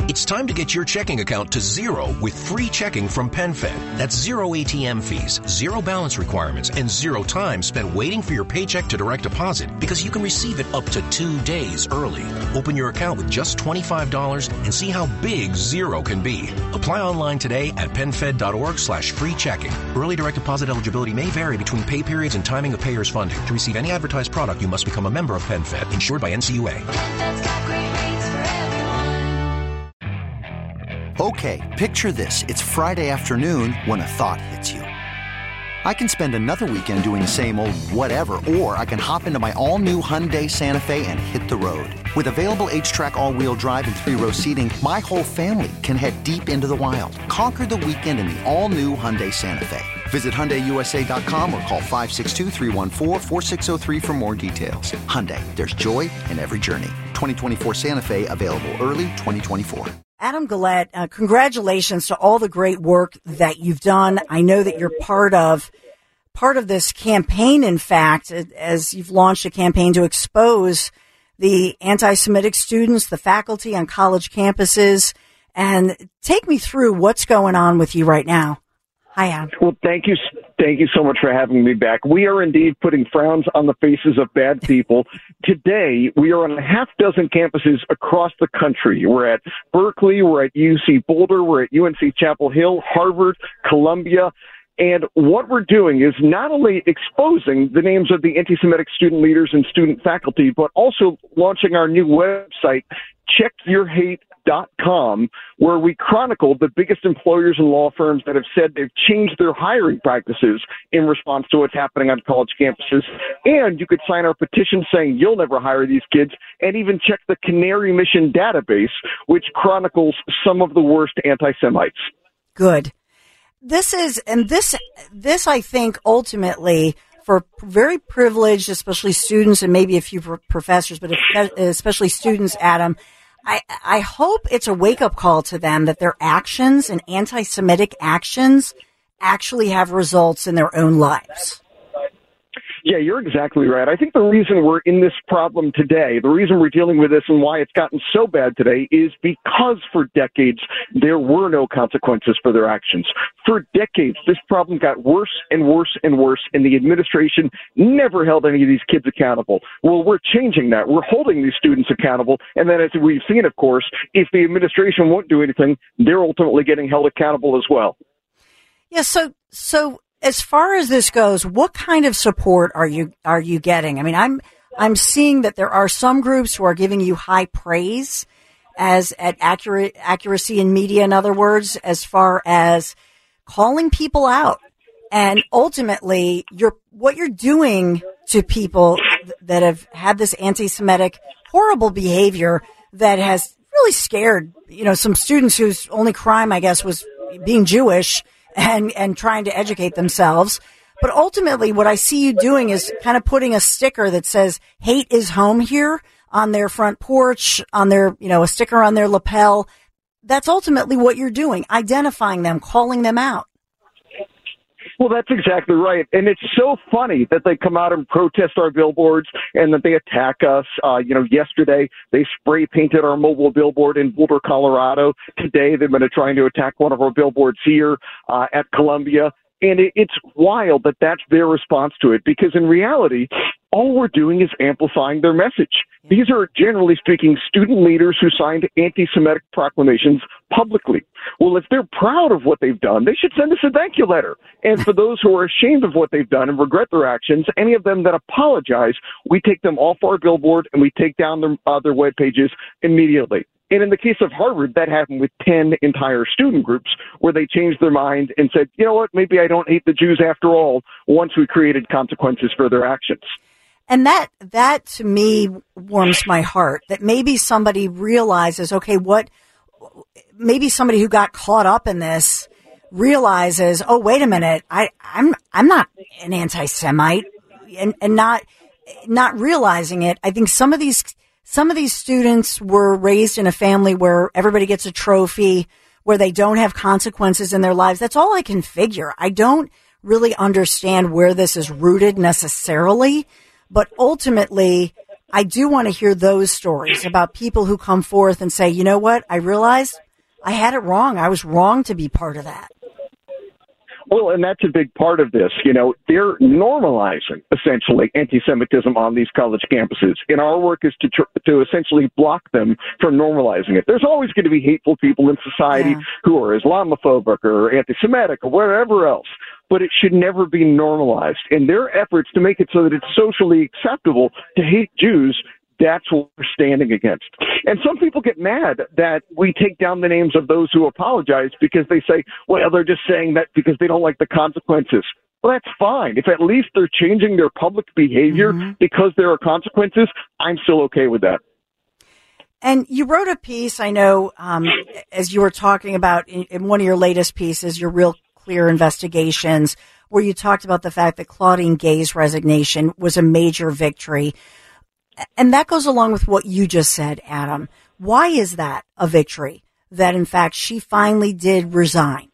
It's time to get your checking account to zero with free checking from PenFed. That's zero ATM fees, zero balance requirements, and zero time spent waiting for your paycheck to direct deposit because you can receive it up to 2 days early. Open your account with just $25 and see how big zero can be. Apply online today at PenFed.org/free checking. Early direct deposit eligibility may vary between pay periods and timing of payers' funding. To receive any advertised product, you must become a member of PenFed, insured by NCUA. Okay, picture this. It's Friday afternoon when a thought hits you. I can spend another weekend doing the same old whatever, or I can hop into my all-new Hyundai Santa Fe and hit the road. With available H-Track all-wheel drive and 3-row seating, my whole family can head deep into the wild. Conquer the weekend in the all-new Hyundai Santa Fe. Visit HyundaiUSA.com or call 562-314-4603 for more details. Hyundai, there's joy in every journey. 2024 Santa Fe, available early 2024. Adam Guillette, congratulations to all the great work that you've done. I know that you're part of this campaign, in fact, as you've launched a campaign to expose the anti-Semitic students, the faculty on college campuses, and take me through what's going on with you right now. Hi, Adam. Well, thank you so much for having me back. We are indeed putting frowns on the faces of bad people. Today, we are on a half dozen campuses across the country. We're at Berkeley, we're at UC Boulder, we're at UNC Chapel Hill, Harvard, Columbia. And what we're doing is not only exposing the names of the anti-Semitic student leaders and student faculty, but also launching our new website, checkyourhate.com, where we chronicle the biggest employers and law firms that have said they've changed their hiring practices in response to what's happening on college campuses. And you could sign our petition saying you'll never hire these kids, and even check the Canary Mission database, which chronicles some of the worst anti-Semites. Good. This I think ultimately for very privileged, especially students and maybe a few professors, but especially students, Adam, I hope it's a wake-up call to them that their actions and anti-Semitic actions actually have results in their own lives. Yeah, you're exactly right. I think the reason we're in this problem today, the reason we're dealing with this and why it's gotten so bad today is because for decades there were no consequences for their actions. For decades, this problem got worse and worse and worse, and the administration never held any of these kids accountable. Well, we're changing that. We're holding these students accountable, and then as we've seen, of course, if the administration won't do anything, they're ultimately getting held accountable as well. Yeah, so as far as this goes, what kind of support are you getting? I mean, I'm seeing that there are some groups who are giving you high praise as at accuracy in media, in other words, as far as calling people out. And ultimately, what you're doing to people that have had this anti-Semitic horrible behavior that has really scared, some students whose only crime, I guess, was being Jewish and trying to educate themselves. But ultimately, what I see you doing is kind of putting a sticker that says hate is home here on their front porch, on their, a sticker on their lapel. That's ultimately what you're doing, identifying them, calling them out. Well, that's exactly right. And it's so funny that they come out and protest our billboards and that they attack us. Yesterday they spray painted our mobile billboard in Boulder, Colorado. Today they've been trying to attack one of our billboards here at Columbia. And it's wild that that's their response to it, because in reality, all we're doing is amplifying their message. These are, generally speaking, student leaders who signed anti-Semitic proclamations publicly. Well, if they're proud of what they've done, they should send us a thank you letter. And for those who are ashamed of what they've done and regret their actions, any of them that apologize, we take them off our billboard and we take down their web pages immediately. And in the case of Harvard, that happened with 10 entire student groups where they changed their mind and said, you know what, maybe I don't hate the Jews after all, once we created consequences for their actions. And that to me warms my heart, that maybe somebody realizes, okay, maybe somebody who got caught up in this realizes, oh, wait a minute, I'm not an anti-Semite, and not realizing it. I think some of these students were raised in a family where everybody gets a trophy, where they don't have consequences in their lives. That's all I can figure. I don't really understand where this is rooted necessarily, but ultimately, I do want to hear those stories about people who come forth and say, you know what, I realized I had it wrong. I was wrong to be part of that. Well, and that's a big part of this. They're normalizing, essentially, anti-Semitism on these college campuses. And our work is to essentially block them from normalizing it. There's always going to be hateful people in society who are Islamophobic or anti-Semitic or whatever else. But it should never be normalized. And their efforts to make it so that it's socially acceptable to hate Jews, that's what we're standing against. And some people get mad that we take down the names of those who apologize because they say, well, they're just saying that because they don't like the consequences. Well, that's fine. If at least they're changing their public behavior because there are consequences, I'm still okay with that. And you wrote a piece, I know, as you were talking about in one of your latest pieces, your Real Clear Investigations, where you talked about the fact that Claudine Gay's resignation was a major victory. And that goes along with what you just said, Adam. Why is that a victory, that in fact she finally did resign?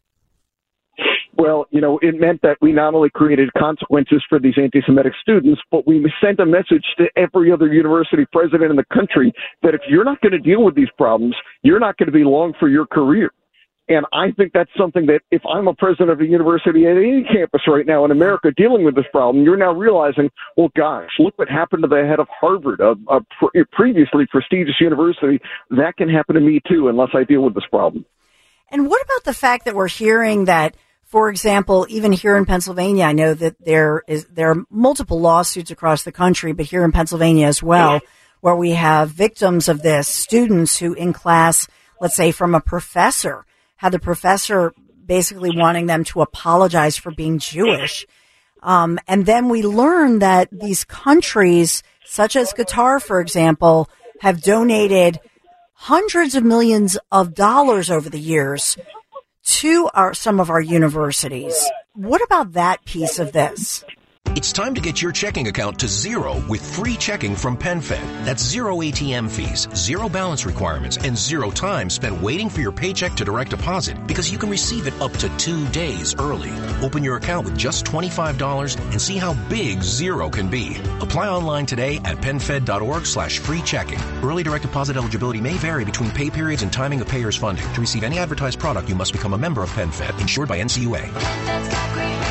Well, it meant that we not only created consequences for these anti-Semitic students, but we sent a message to every other university president in the country that if you're not going to deal with these problems, you're not going to be long for your career. And I think that's something that if I'm a president of a university at any campus right now in America dealing with this problem, you're now realizing, well, gosh, look what happened to the head of Harvard, a previously prestigious university. That can happen to me, too, unless I deal with this problem. And what about the fact that we're hearing that, for example, even here in Pennsylvania, I know that there are multiple lawsuits across the country, but here in Pennsylvania as well, where we have victims of this, students who in class, let's say from a professor, had the professor basically wanting them to apologize for being Jewish. And then we learn that these countries, such as Qatar, for example, have donated hundreds of millions of dollars over the years to some of our universities. What about that piece of this? It's time to get your checking account to zero with free checking from PenFed. That's zero ATM fees, zero balance requirements, and zero time spent waiting for your paycheck to direct deposit because you can receive it up to 2 days early. Open your account with just $25 and see how big zero can be. Apply online today at PenFed.org/free checking. Early direct deposit eligibility may vary between pay periods and timing of payer's funding. To receive any advertised product, you must become a member of PenFed, insured by NCUA.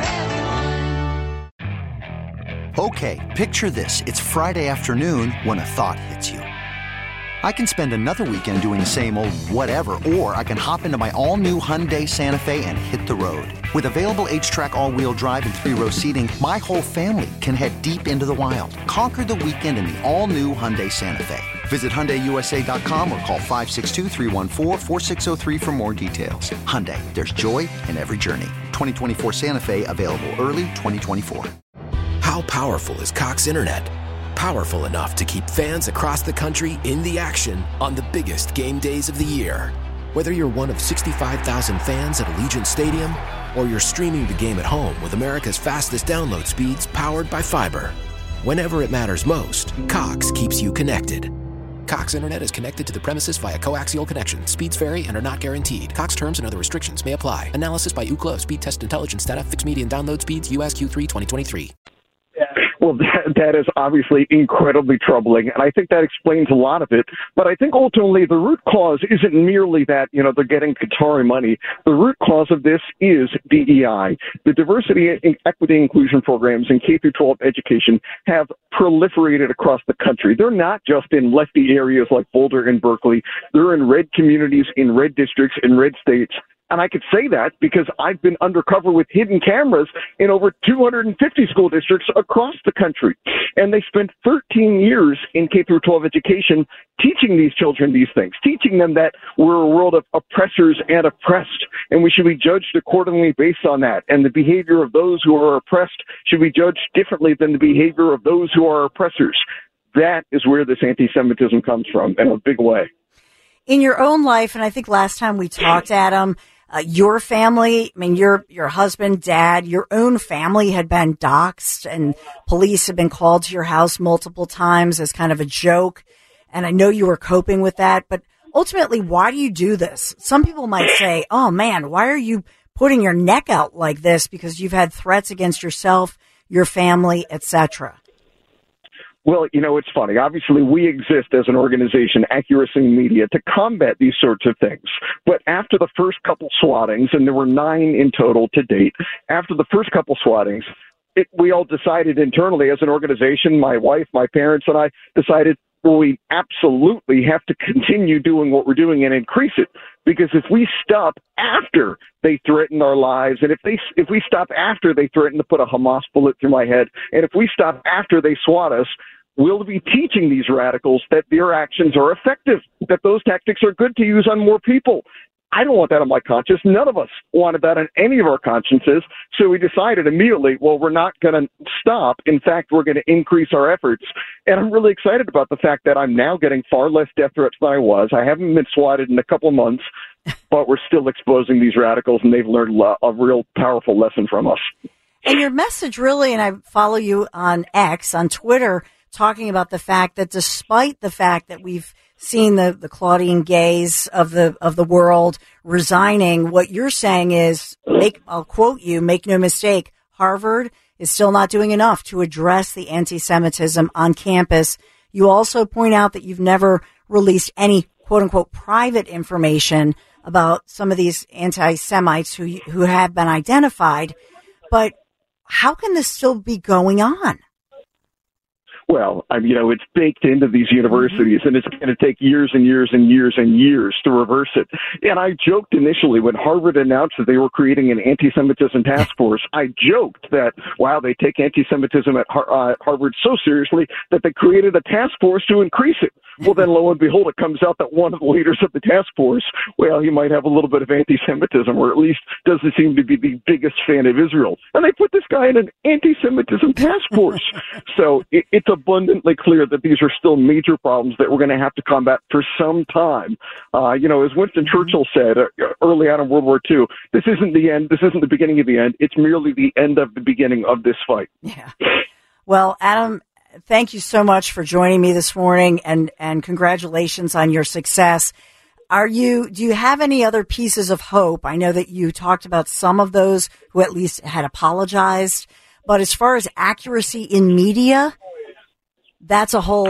Okay, picture this. It's Friday afternoon when a thought hits you. I can spend another weekend doing the same old whatever, or I can hop into my all-new Hyundai Santa Fe and hit the road. With available H-Track all-wheel drive and 3-row seating, my whole family can head deep into the wild. Conquer the weekend in the all-new Hyundai Santa Fe. Visit HyundaiUSA.com or call 562-314-4603 for more details. Hyundai, there's joy in every journey. 2024 Santa Fe, available early 2024. How powerful is Cox Internet? Powerful enough to keep fans across the country in the action on the biggest game days of the year. Whether you're one of 65,000 fans at Allegiant Stadium or you're streaming the game at home with America's fastest download speeds powered by fiber. Whenever it matters most, Cox keeps you connected. Cox Internet is connected to the premises via coaxial connection. Speeds vary and are not guaranteed. Cox terms and other restrictions may apply. Analysis by Ookla of Speed Test Intelligence data. Fixed median download speeds. US Q3 2023. Well, that is obviously incredibly troubling, and I think that explains a lot of it. But I think ultimately the root cause isn't merely that, they're getting Qatari money. The root cause of this is DEI. The diversity, equity, inclusion programs in K-12 education have proliferated across the country. They're not just in lefty areas like Boulder and Berkeley. They're in red communities, in red districts, in red states. And I could say that because I've been undercover with hidden cameras in over 250 school districts across the country. And they spent 13 years in K-12 education teaching these children these things, teaching them that we're a world of oppressors and oppressed, and we should be judged accordingly based on that. And the behavior of those who are oppressed should be judged differently than the behavior of those who are oppressors. That is where this anti-Semitism comes from in a big way. In your own life, and I think last time we talked, Adam, your family, your husband, dad, your own family had been doxxed and police had been called to your house multiple times as kind of a joke. And I know you were coping with that, but ultimately, why do you do this? Some people might say, oh man, why are you putting your neck out like this? Because you've had threats against yourself, your family, etc. Well, it's funny. Obviously, we exist as an organization, Accuracy Media, to combat these sorts of things. But after the first couple swattings, and there were 9 in total to date, after the first couple swattings, we all decided internally as an organization, my wife, my parents, and I decided, well, we absolutely have to continue doing what we're doing and increase it. Because if we stop after they threaten our lives, and if we stop after they threaten to put a Hamas bullet through my head, and if we stop after they swat us, we'll be teaching these radicals that their actions are effective, that those tactics are good to use on more people. I don't want that on my conscience. None of us wanted that on any of our consciences. So we decided immediately, well, we're not going to stop. In fact, we're going to increase our efforts. And I'm really excited about the fact that I'm now getting far less death threats than I was. I haven't been swatted in a couple of months, but we're still exposing these radicals, and they've learned a real powerful lesson from us. And your message really, and I follow you on X, on Twitter, talking about the fact that despite the fact that we've seen the Claudine Gays of the world resigning, what you're saying is, I'll quote you, make no mistake, Harvard is still not doing enough to address the anti-Semitism on campus. You also point out that you've never released any quote unquote private information about some of these anti-Semites who have been identified. But how can this still be going on? Well, it's baked into these universities, and it's going to take years and years and years and years to reverse it. And I joked initially when Harvard announced that they were creating an anti-Semitism task force, I joked that, wow, they take anti-Semitism at Harvard so seriously that they created a task force to increase it. Well, then lo and behold, it comes out that one of the leaders of the task force, well, he might have a little bit of anti-Semitism, or at least doesn't seem to be the biggest fan of Israel. And they put this guy in an anti-Semitism task force. So it's abundantly clear that these are still major problems that we're going to have to combat for some time. As Winston Churchill said early on in World War II, this isn't the end. This isn't the beginning of the end. It's merely the end of the beginning of this fight. Yeah. Well, Adam, thank you so much for joining me this morning, and congratulations on your success. Do you have any other pieces of hope? I know that you talked about some of those who at least had apologized, but as far as accuracy in media, that's a whole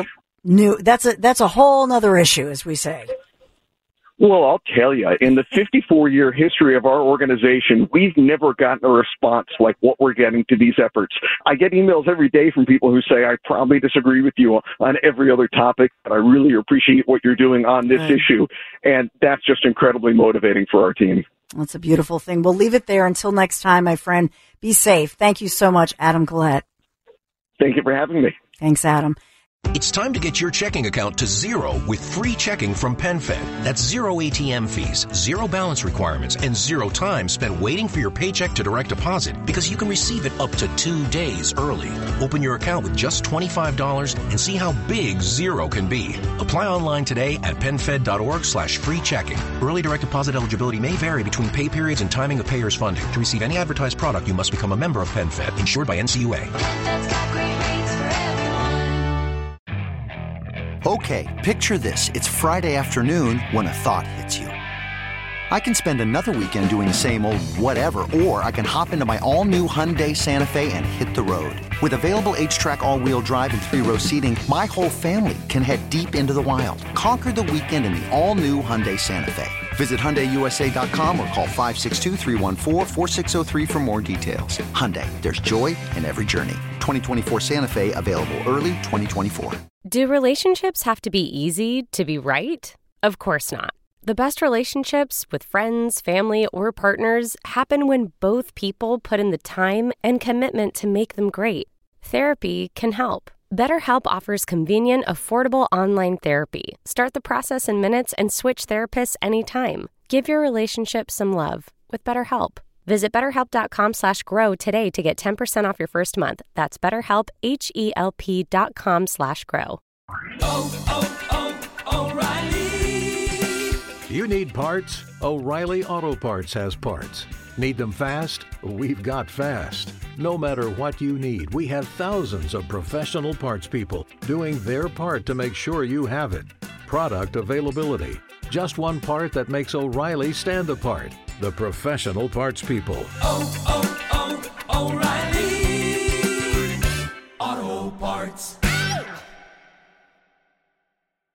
nother issue, as we say. Well, I'll tell you, in the 54-year history of our organization, we've never gotten a response like what we're getting to these efforts. I get emails every day from people who say, I probably disagree with you on every other topic, but I really appreciate what you're doing on this issue. And that's just incredibly motivating for our team. That's a beautiful thing. We'll leave it there. Until next time, my friend, be safe. Thank you so much, Adam Guillette. Thank you for having me. Thanks, Adam. It's time to get your checking account to zero with free checking from PenFed. That's zero ATM fees, zero balance requirements, and zero time spent waiting for your paycheck to direct deposit because you can receive it up to 2 days early. Open your account with just $25 and see how big zero can be. Apply online today at PenFed.org/free checking. Early direct deposit eligibility may vary between pay periods and timing of payers' funding. To receive any advertised product, you must become a member of PenFed, insured by NCUA. PenFed's got great rates for everyone. Okay, picture this. It's Friday afternoon when a thought hits you. I can spend another weekend doing the same old whatever, or I can hop into my all-new Hyundai Santa Fe and hit the road. With available H-Track all-wheel drive and 3-row seating, my whole family can head deep into the wild. Conquer the weekend in the all-new Hyundai Santa Fe. Visit HyundaiUSA.com or call 562-314-4603 for more details. Hyundai, there's joy in every journey. 2024 Santa Fe, available early 2024. Do relationships have to be easy to be right? Of course not. The best relationships with friends, family, or partners happen when both people put in the time and commitment to make them great. Therapy can help. BetterHelp offers convenient, affordable online therapy. Start the process in minutes and switch therapists anytime. Give your relationship some love with BetterHelp. Visit BetterHelp.com/grow today to get 10% off your first month. That's BetterHelp, HELP.com/grow. O'Reilly. You need parts? O'Reilly Auto Parts has parts. Need them fast? We've got fast. No matter what you need, we have thousands of professional parts people doing their part to make sure you have it. Product availability. Just one part that makes O'Reilly stand apart. The professional parts people. O'Reilly.